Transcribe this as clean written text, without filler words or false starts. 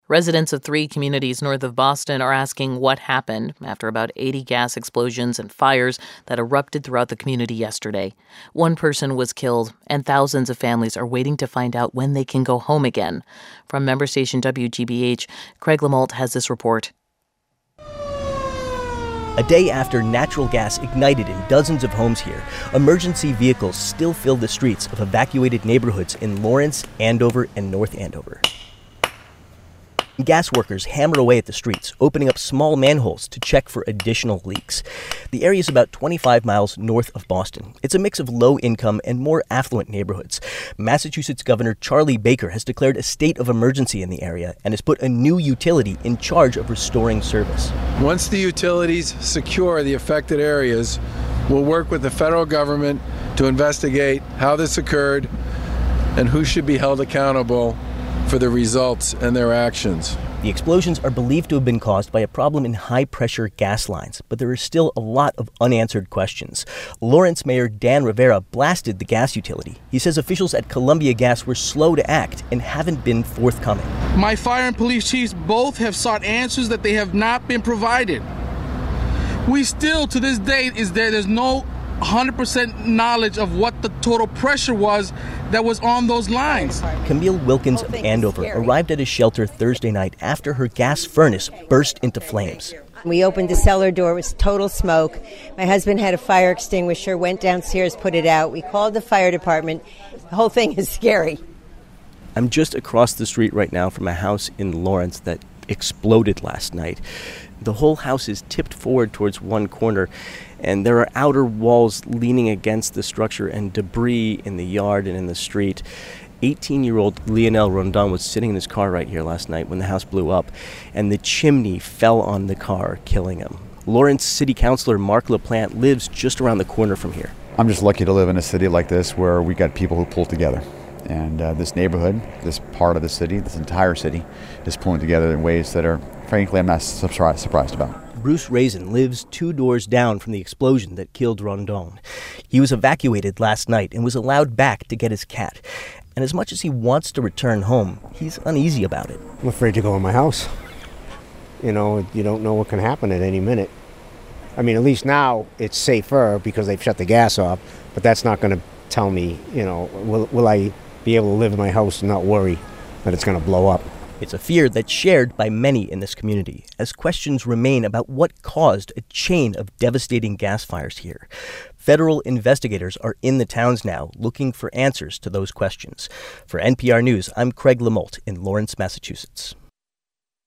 Residents of 3 communities north of Boston are asking what happened after about 80 gas explosions and fires that erupted throughout the community yesterday. 1 person was killed, and thousands of families are waiting to find out when they can go home again. From member station WGBH, Craig Lamalt has this report. A day after natural gas ignited in dozens of homes here, emergency vehicles still fill the streets of evacuated neighborhoods in Lawrence, Andover, and North Andover. Gas workers hammer away at the streets, opening up small manholes to check for additional leaks. The area is about 25 miles north of Boston. It's a mix of low-income and more affluent neighborhoods. Massachusetts Governor Charlie Baker has declared a state of emergency in the area and has put a new utility in charge of restoring service. Once the utilities secure the affected areas, we'll work with the federal government to investigate how this occurred and who should be held accountable for the results and their actions. The explosions are believed to have been caused by a problem in high-pressure gas lines, but there is still a lot of unanswered questions. Lawrence Mayor Dan Rivera blasted the gas utility. He says officials at Columbia Gas were slow to act and haven't been forthcoming. My fire and police chiefs both have sought answers that they have not been provided. We still, to this day, there's no 100% knowledge of what the total pressure was that was on those lines. Camille Wilkins of Andover arrived at a shelter Thursday night after her gas furnace burst into flames. We opened the cellar door, it was total smoke. My husband had a fire extinguisher, went downstairs, put it out. We called the fire department. The whole thing is scary. I'm just across the street right now from a house in Lawrence that exploded last night. The whole house is tipped forward towards one corner, and there are outer walls leaning against the structure and debris in the yard and in the street. 18-year-old Lionel Rondon was sitting in his car right here last night when the house blew up, and the chimney fell on the car, killing him. Lawrence City Councilor Mark LaPlante lives just around the corner from here. I'm just lucky to live in a city like this where we got people who pull together. And this neighborhood, this part of the city, this entire city, is pulling together in ways that are, frankly, I'm not surprised about. Bruce Raisin lives 2 doors down from the explosion that killed Rondon. He was evacuated last night and was allowed back to get his cat. And as much as he wants to return home, he's uneasy about it. I'm afraid to go in my house. You know, you don't know what can happen at any minute. I mean, at least now it's safer because they've shut the gas off, but that's not going to tell me, you know, will I be able to live in my house and not worry that it's going to blow up. It's a fear that's shared by many in this community, as questions remain about what caused a chain of devastating gas fires here. Federal investigators are in the towns now looking for answers to those questions. For NPR News, I'm Craig Lamalt in Lawrence, Massachusetts.